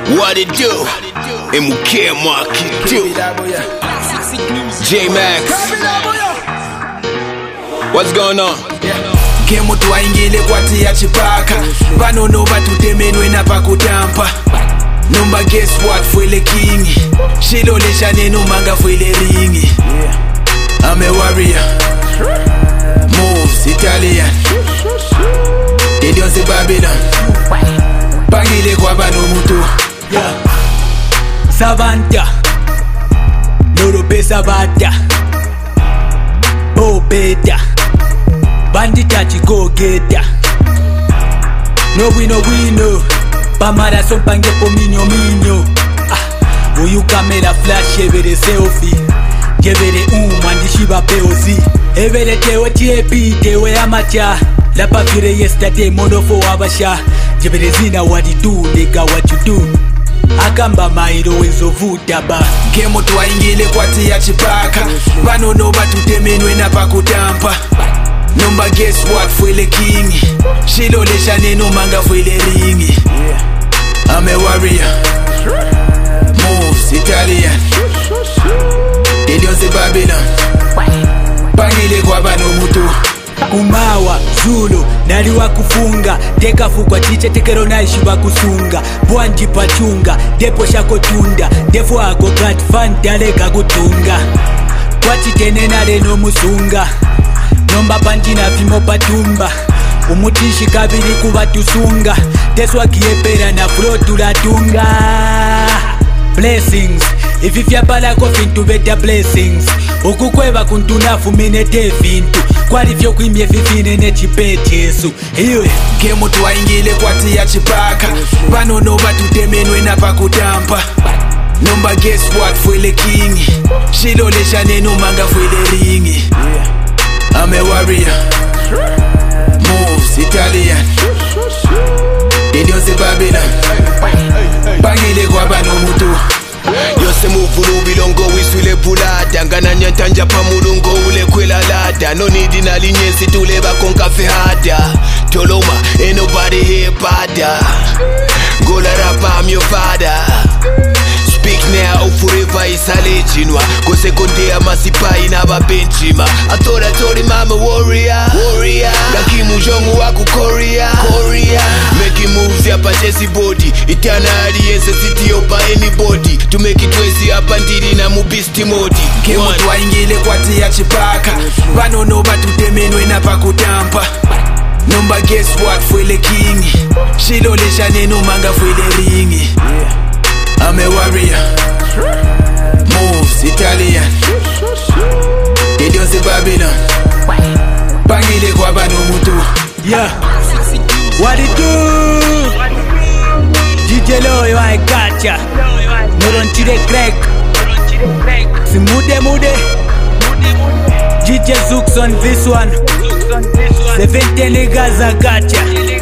What it do? MK Market do. J-Max. What's going on? Kemo tuwaingile kwati ya chipaka Banono batutemenwe na pakutampa Numba guess what fwele kingi Shilo lesha neno manga fwele ringi I'm a warrior Moves Italian Idionse Babylon Pangile kwa bano mutu Savanta Loro pesa bata Bobeta Banditachi go geta No wino Pamara son pange po minyo Uyu kamera flash evere selfie Jevere mandishiba peozi Evere tewe TAP tewe amacha La papire yesterday monofo abasha Jevere zina what you do nigga what you do Akamba mairo wezo vuta ba Kemo tuwaingile kwati ya chipaka Banono batutemenwe na pakutampa Numba guess what fwele kingi Shilo lesha neno manga fwele ringi I'm a warrior Moves Italian Idionse Babylon Pangile kwa bano mutu Kumawa, Zulu, nari wa kufunga Teka fukwa chiche tekero naishi wa kusunga Bwanji pachunga, depo shako tunda Defo ako gat fantale kagutunga Kwachi tene nare no musunga Nomba panjina fimo patumba Umutishi kabili kubatusunga Teswa kiepera na flow tulatunga Blessings Ififya bala kofi ntubeta blessings Ukukweba kuntunafu minete vintu Kwali vyo kuimye fifine ne chipete yesu Iwe Kemo tuwaingile kwati ya chipaka Banono batutemenwe na pakutampa Numba guess what fwele kingi Shilo lesha neno manga fwele ringi I'm a warrior Moves Italian Idionse Babylon Pangile kwa bano mutu Yose muvulu bilongo wiswile bulada Ngana nyantanja pa mulungo ule kwela lada No need na linyesi tule bakonka fehada Toloma, ain't nobody here bada Gola rapa, I'm your father Speak now or forever is a legend Kose kondea masipai na babenchima I told him I'm a warrior Gaki mujongu waku Korea Making moves yapa Jesse body Eternally yense city opa anybody To make it wesi yapa ndiri na mubisti modi Kemo tuwaingile kwati ya chipaka Banono batutemenwe na pakutampa Numba guess what fwele kingi Shilo lesha neno manga fwele ringi I'm a warrior Moves Italian Idionse Babylon Pangile kwa bano mutu What it do? DJ Loyo I gotcha Noron chide crack Si mude DJ Zooks on this one 17 niggas I gotcha